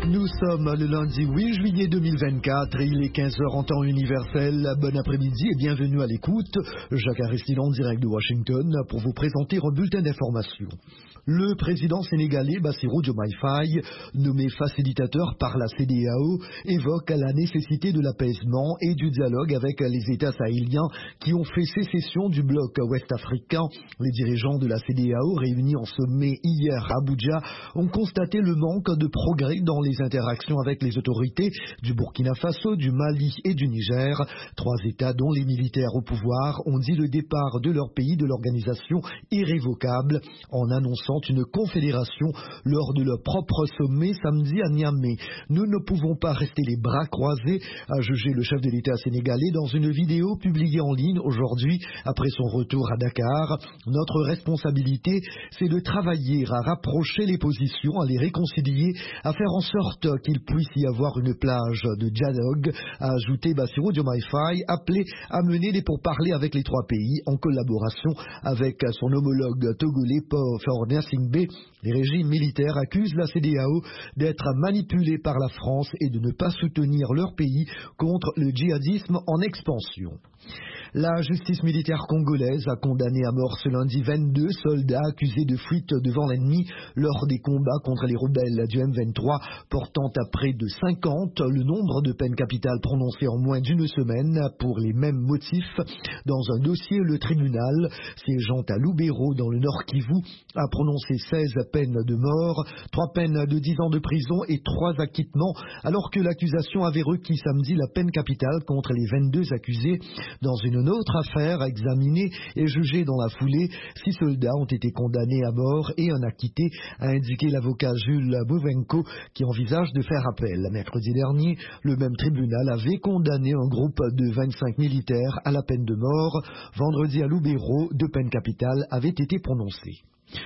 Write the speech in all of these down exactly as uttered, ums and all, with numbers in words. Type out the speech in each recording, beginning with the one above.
Nous sommes le lundi huit juillet deux mille vingt-quatre et il est quinze heures en temps universel. Bon après-midi et bienvenue à l'écoute. Jacques Aristide en direct de Washington pour vous présenter un bulletin d'information. Le président sénégalais Bassirou Diomaye Faye, nommé facilitateur par la C D A O, évoque la nécessité de l'apaisement et du dialogue avec les États sahéliens qui ont fait sécession du bloc ouest-africain. Les dirigeants de la C D A O, réunis en sommet hier à Abuja, ont constaté le manque de progrès dans les interactions avec les autorités du Burkina Faso, du Mali et du Niger. Trois États dont les militaires au pouvoir ont dit le départ de leur pays de l'organisation irrévocable en annonçant une confédération lors de leur propre sommet samedi à Niamey. Nous ne pouvons pas rester les bras croisés, a jugé le chef de l'État sénégalais dans une vidéo publiée en ligne aujourd'hui après son retour à Dakar. Notre responsabilité, c'est de travailler à rapprocher les positions, à les réconcilier, à faire en sorte qu'il puisse y avoir une plage de dialogue, a ajouté Bassirou Diomaye Faye, appelé à mener des pourparlers avec les trois pays en collaboration avec son homologue togolais Paul Faure-Gnassingbé. Les régimes militaires accusent la C D A O d'être manipulée par la France et de ne pas soutenir leur pays contre le djihadisme en expansion. La justice militaire congolaise a condamné à mort ce lundi vingt-deux soldats accusés de fuite devant l'ennemi lors des combats contre les rebelles du M vingt-trois, portant à près de cinquante le nombre de peines capitales prononcées en moins d'une semaine pour les mêmes motifs. Dans un dossier, le tribunal, siégeant à Lubero dans le Nord Kivu, a prononcé seize peines de mort, trois peines de dix ans de prison et trois acquittements, alors que l'accusation avait requis samedi la peine capitale contre les vingt-deux accusés. Dans une autre affaire examinée et jugée dans la foulée, six soldats ont été condamnés à mort et un acquitté, a indiqué l'avocat Jules Bouvenko qui envisage de faire appel. Mercredi dernier, le même tribunal avait condamné un groupe de vingt-cinq militaires à la peine de mort. Vendredi à Lubero, deux peines capitales avaient été prononcées.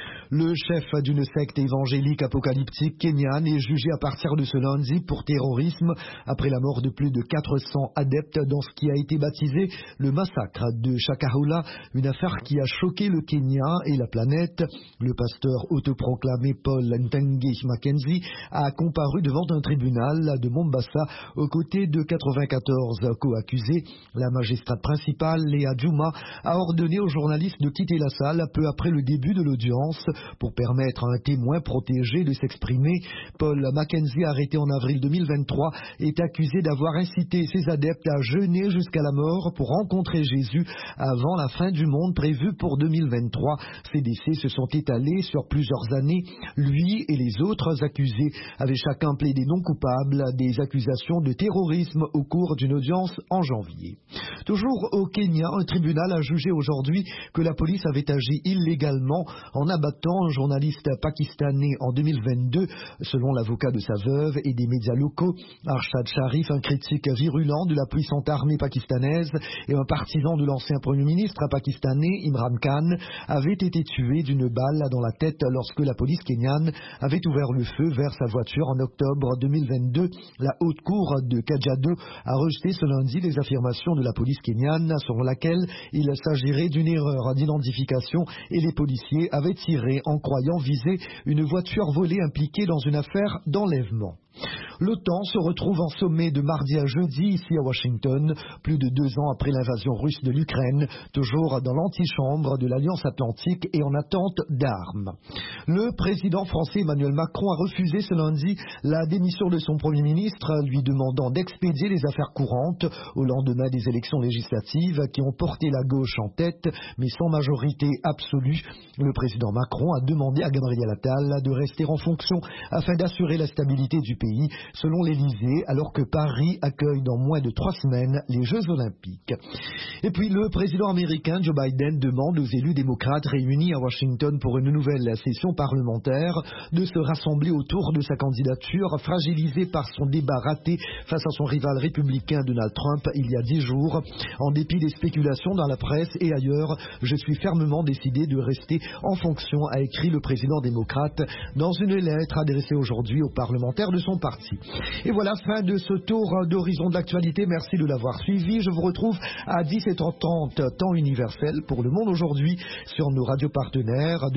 Le chef d'une secte évangélique apocalyptique kenyane est jugé à partir de ce lundi pour terrorisme après la mort de plus de quatre cents adeptes dans ce qui a été baptisé le massacre de Shakahola, une affaire qui a choqué le Kenya et la planète. Le pasteur autoproclamé Paul Ntengi Mackenzie a comparu devant un tribunal de Mombasa aux côtés de quatre-vingt-quatorze co-accusés. La magistrate principale, Léa Djouma, a ordonné aux journalistes de quitter la salle peu après le début de l'audience pour permettre à un témoin protégé de s'exprimer. Paul Mackenzie, arrêté en avril deux mille vingt-trois, est accusé d'avoir incité ses adeptes à jeûner jusqu'à la mort pour rencontrer Jésus avant la fin du monde prévue pour deux mille vingt-trois. Ces décès se sont étalés sur plusieurs années. Lui et les autres accusés avaient chacun plaidé non coupable des accusations de terrorisme au cours d'une audience en janvier. Toujours au Kenya, un tribunal a jugé aujourd'hui que la police avait agi illégalement en abattant un journaliste pakistanais en deux mille vingt-deux, selon l'avocat de sa veuve et des médias locaux. Arshad Sharif, un critique virulent de la puissante armée pakistanaise et un partisan de l'ancien premier ministre pakistanais Imran Khan, avait été tué d'une balle dans la tête lorsque la police kenyane avait ouvert le feu vers sa voiture en octobre deux mille vingt-deux. La haute cour de Kajiado a rejeté ce lundi les affirmations de la police kenyane selon laquelle il s'agirait d'une erreur d'identification et les policiers avaient tiré en croyant viser une voiture volée impliquée dans une affaire d'enlèvement. L'OTAN se retrouve en sommet de mardi à jeudi ici à Washington, plus de deux ans après l'invasion russe de l'Ukraine, toujours dans l'antichambre de l'Alliance Atlantique et en attente d'armes. Le président français Emmanuel Macron a refusé ce lundi la démission de son Premier ministre, lui demandant d'expédier les affaires courantes au lendemain des élections législatives qui ont porté la gauche en tête, mais sans majorité absolue. Le président Macron a demandé à Gabriel Attal de rester en fonction afin d'assurer la stabilité du pays, selon l'Élysée, alors que Paris accueille dans moins de trois semaines les Jeux Olympiques. Et puis le président américain Joe Biden demande aux élus démocrates réunis à Washington pour une nouvelle session parlementaire de se rassembler autour de sa candidature, fragilisée par son débat raté face à son rival républicain Donald Trump il y a dix jours. En dépit des spéculations dans la presse et ailleurs, je suis fermement décidé de rester en fonction, a écrit le président démocrate dans une lettre adressée aujourd'hui aux parlementaires de son parti. Et voilà, fin de ce tour d'horizon de l'actualité. Merci de l'avoir suivi. Je vous retrouve à dix-sept heures trente, temps universel pour Le Monde aujourd'hui sur nos radios partenaires.